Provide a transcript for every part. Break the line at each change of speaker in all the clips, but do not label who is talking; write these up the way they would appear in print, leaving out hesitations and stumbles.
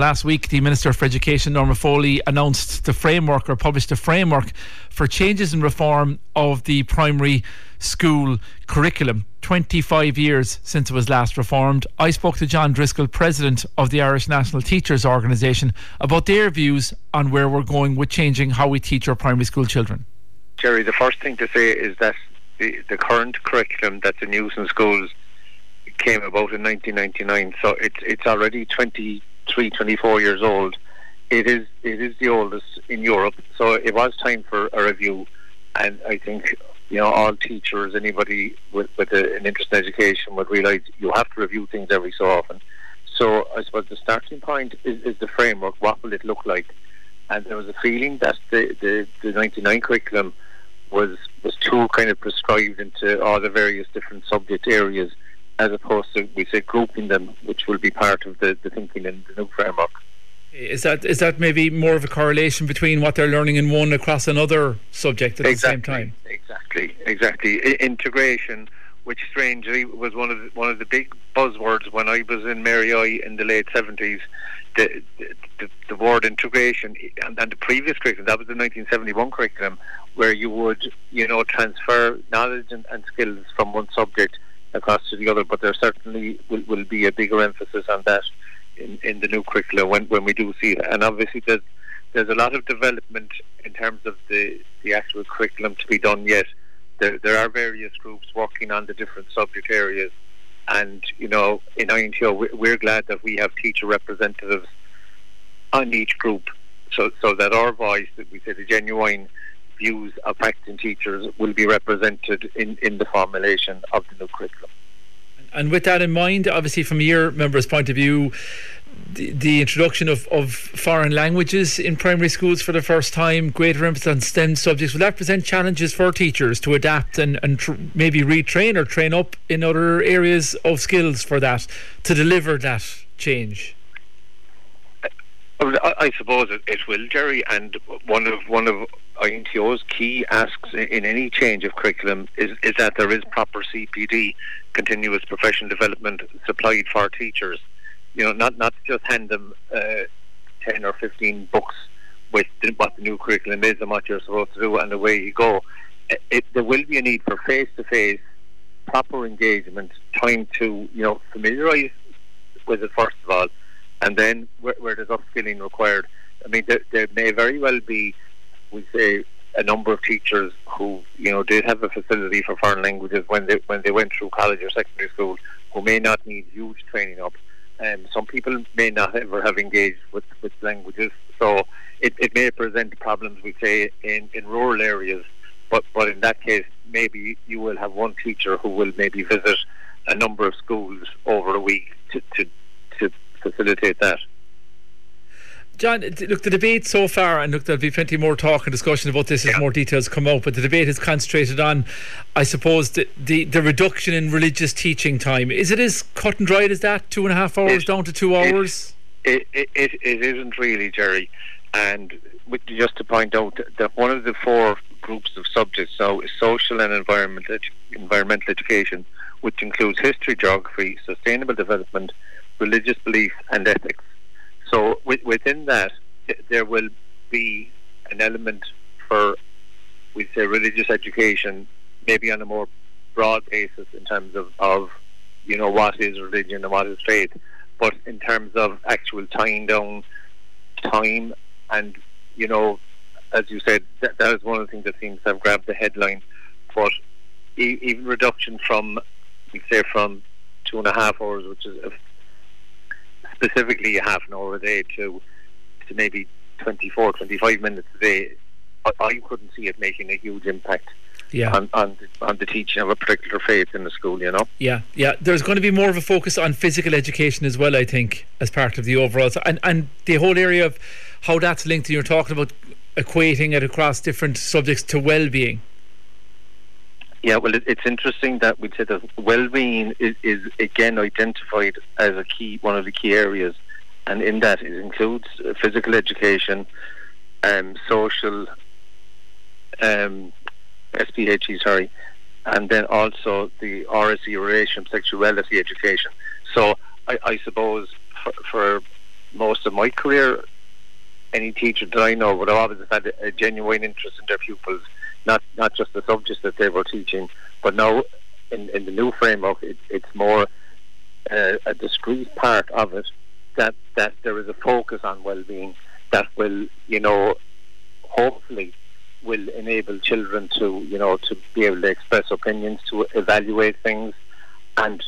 last week, the Minister for Education, Norma Foley, announced the framework, or published a framework for changes and reform of the primary school curriculum. 25 years since it was last reformed. I spoke to John Driscoll, President of the Irish National Teachers Organisation, about their views on where we're going with changing how we teach our primary school children.
Jerry, the first thing to say is that the current curriculum that's in use in schools came about in 1999, so it's already 24 years old. It is the oldest in Europe, so it was time for a review. And I think, all teachers, anybody with an interest in education would realise you have to review things every so often. So I suppose the starting point is the framework. What will it look like? And there was a feeling that the 99 curriculum was too kind of prescribed into all the various different subject areas, as opposed to, we say, grouping them, which will be part of the thinking in the new framework.
Is that maybe more of a correlation between what they're learning in one across another subject at the same time?
Exactly. Integration, which strangely was one of the big buzzwords when I was in Mary I in the late 70s. The word integration, and the previous curriculum, that was the 1971 curriculum, where you would transfer knowledge and skills from one subject across to the other. But there certainly will be a bigger emphasis on that in the new curriculum when we do see it. And obviously there's a lot of development in terms of the actual curriculum to be done yet. There are various groups working on the different subject areas, and in INTO we're glad that we have teacher representatives on each group, so that our voice, that we say the genuine views of practicing teachers, will be represented in the formulation of the new curriculum.
And with that in mind, obviously from your members' point of view, the introduction of foreign languages in primary schools for the first time, greater emphasis on STEM subjects, will that present challenges for teachers to adapt and maybe retrain or train up in other areas of skills for that, to deliver that change?
I suppose it will, Jerry, and one of INTO's key asks in any change of curriculum is that there is proper CPD, continuous professional development, supplied for teachers. Not to just hand them 10 or 15 books with what the new curriculum is and what you're supposed to do and away you go. There will be a need for face-to-face, proper engagement, time to familiarise with it first of all, and then where there's upskilling required. I mean, there may very well be, we say, a number of teachers who did have a facility for foreign languages when they went through college or secondary school, who may not need huge training up. Some people may not ever have engaged with languages, so it may present problems, we say, in rural areas. But in that case, maybe you will have one teacher who will maybe visit a number of schools over a week to facilitate that.
John, look, the debate so far, and look, there'll be plenty more talk and discussion about this as more details come out, but the debate is concentrated on, I suppose, the reduction in religious teaching time. Is it as cut and dried as that? 2.5 hours down to 2 hours?
It isn't really, Jerry. And just to point out that one of the 4 groups of subjects now is social and environmental education, which includes history, geography, sustainable development, religious belief and ethics. So within that, there will be an element for, we say, religious education, maybe on a more broad basis in terms of what is religion and what is faith. But in terms of actual tying down time, and as you said, that is one of the things that seems to have grabbed the headline. But even reduction from 2.5 hours, which is specifically a half an hour a day, to maybe 25 minutes a day, I couldn't see it making a huge impact on the teaching of a particular faith in the school,
Yeah. There's going to be more of a focus on physical education as well, I think, as part of the overall, and the whole area of how that's linked, and you're talking about equating it across different subjects to well-being.
Yeah, well, it's interesting that we'd say that well-being is again identified as one of the key areas, and in that it includes physical education, social, SPHE, and then also the RSE, relationship sexuality education. So I suppose for most of my career, any teacher that I know would have always had a genuine interest in their pupils, not just the subjects that they were teaching. But now, in the new framework, it's more a discrete part of it, that there is a focus on well-being that will, hopefully will enable children to be able to express opinions, to evaluate things, and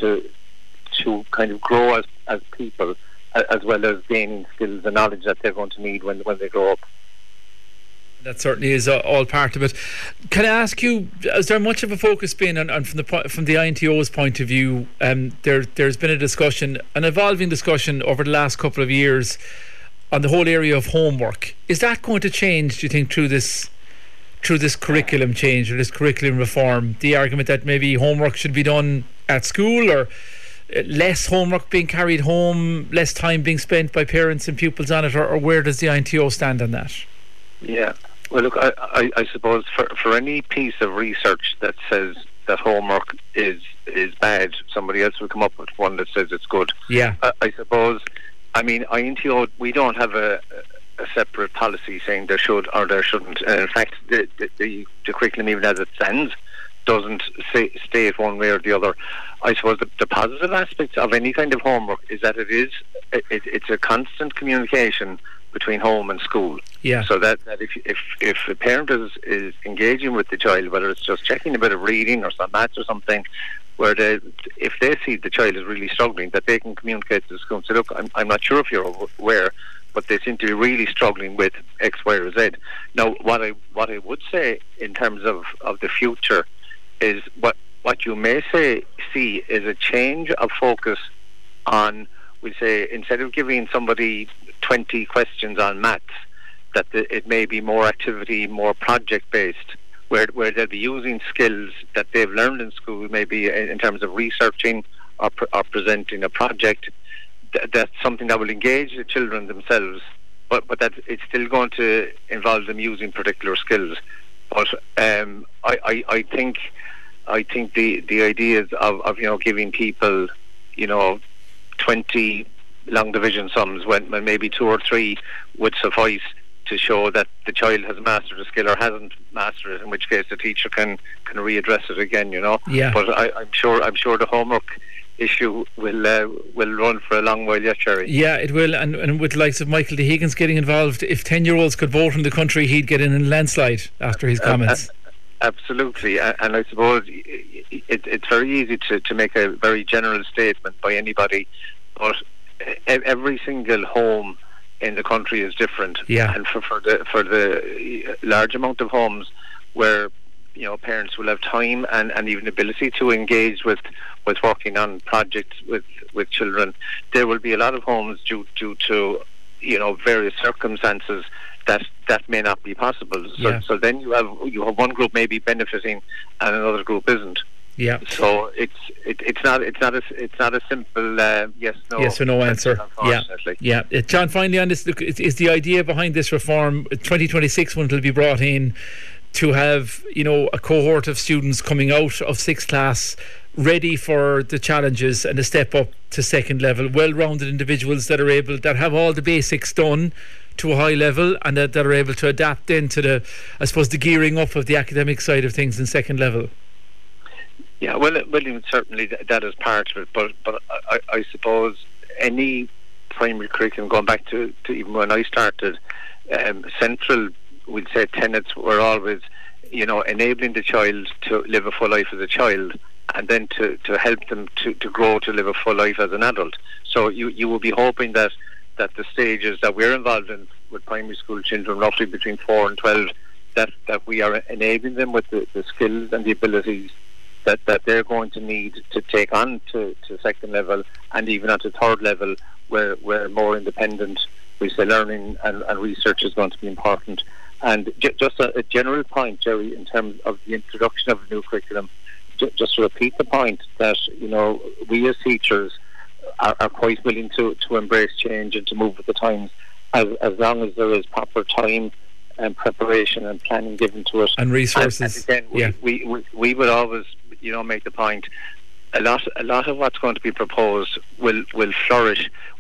to kind of grow as people, as well as gaining skills and knowledge that they're going to need when they grow up.
That certainly is all part of it. Can I ask you, is there much of a focus been on from the INTO's point of view? There's been a discussion, an evolving discussion over the last couple of years on the whole area of homework. Is that going to change, do you think, through this curriculum change or this curriculum reform? The argument that maybe homework should be done at school, or less homework being carried home, less time being spent by parents and pupils on it, or where does the INTO stand on that?
Yeah. Well, look, I suppose for any piece of research that says that homework is bad, somebody else will come up with one that says it's good.
Yeah.
I suppose, INTO, we don't have a separate policy saying there should or there shouldn't. In fact, the curriculum, even as it stands, doesn't state one way or the other. I suppose the positive aspect of any kind of homework is that it's a constant communication between home and school.
Yeah.
So that if a parent is engaging with the child, whether it's just checking a bit of reading or some maths or something, where if they see the child is really struggling, that they can communicate to the school and say, look, I'm not sure if you're aware, but they seem to be really struggling with X, Y, or Z. Now, what I would say in terms of the future is what you may see is a change of focus on, we say, instead of giving somebody 20 questions on maths, that it may be more activity, more project-based, where they'll be using skills that they've learned in school, maybe in terms of researching or presenting a project. That's something that will engage the children themselves, but that it's still going to involve them using particular skills. But I think the ideas of giving people 20 long division sums when maybe 2 or 3 would suffice to show that the child has mastered a skill or hasn't mastered it, in which case the teacher can readdress it again.
Yeah.
But I'm sure the homework issue will run for a long while yet, Jerry.
Yeah, it will, and with the likes of Michael de Higgins getting involved, if 10-year-olds could vote in the country, he'd get in a landslide after his comments.
Absolutely, and I suppose it's very easy to make a very general statement by anybody, but every single home in the country is different.
Yeah.
And for the large amount of homes where parents will have time and even ability to engage with working on projects with children, there will be a lot of homes due to various circumstances that may not be possible. So then you have one group maybe benefiting and another group isn't.
Yeah.
So it's not a simple yes or no answer. Unfortunately.
Yeah. John, finally on this, look, is the idea behind this reform 2026 when it'll be brought in to have a cohort of students coming out of 6th class ready for the challenges and a step up to second level, well-rounded individuals that have all the basics done to a high level and that are able to adapt then to the gearing up of the academic side of things in second level?
Yeah, well, certainly that is part of it, but I suppose any primary curriculum, going back to even when I started, central, we'd say, tenets were always, enabling the child to live a full life as a child, and then to help them to grow to live a full life as an adult. So you will be hoping that the stages that we're involved in with primary school children, roughly between 4 and 12, that we are enabling them with the skills and the abilities that they're going to need to take on to second level and even at the third level, where more independent, we say, learning and research is going to be important. And just a general point, Jerry, in terms of the introduction of the new curriculum, just to repeat the point that we as teachers are quite willing to embrace change and to move with the times, as long as there is proper time and preparation and planning given to it
and resources.
And again, we would always make the point, a lot of what's going to be proposed will flourish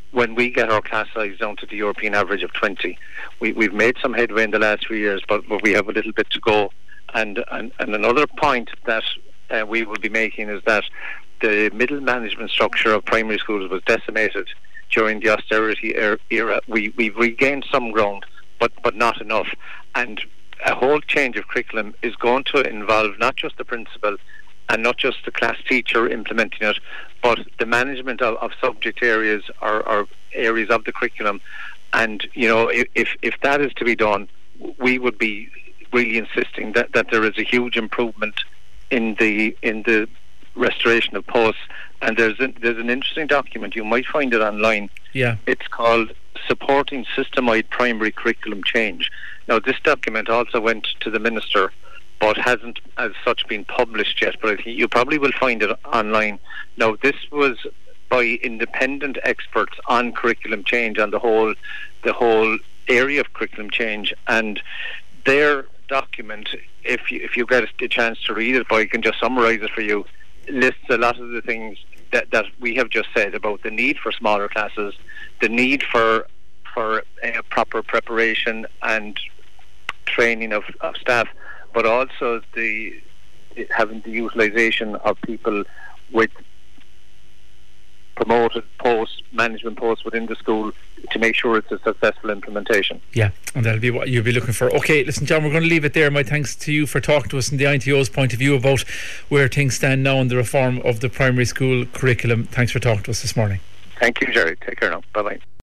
when we get our class size down to the European average of 20. We've made some headway in the last few years, but we have a little bit to go. And another point that we will be making is that the middle management structure of primary schools was decimated during the austerity era. We've regained some ground, but not enough. And a whole change of curriculum is going to involve not just the principal and not just the class teacher implementing it, but the management of subject areas or areas of the curriculum. And, you know, if that is to be done, we would be really insisting that there is a huge improvement in the restoration of posts. And there's an interesting document, you might find it online.
Yeah.
It's called Supporting System-Wide Primary Curriculum Change. Now, this document also went to the Minister, but hasn't as such been published yet, but I think you probably will find it online. Now, this was by independent experts on curriculum change, on the whole area of curriculum change, and their document, if you get a chance to read it, but I can just summarise it for you, lists a lot of the things that we have just said about the need for smaller classes, the need for proper preparation and training of staff, but also having the utilisation of people with promoted management posts within the school to make sure it's a successful implementation.
Yeah, and that'll be what you'll be looking for. Okay, listen, John, we're going to leave it there. My thanks to you for talking to us in the INTO's point of view about where things stand now in the reform of the primary school curriculum. Thanks for talking to us this morning.
Thank you, Jerry. Take care now. Bye-bye.